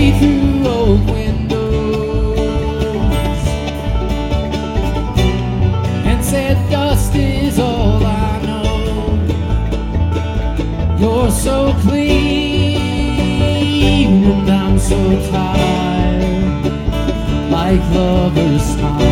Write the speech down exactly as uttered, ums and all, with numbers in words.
me through old windows and said dust is all I know. You're so clean and I'm so tired, like lovers' time.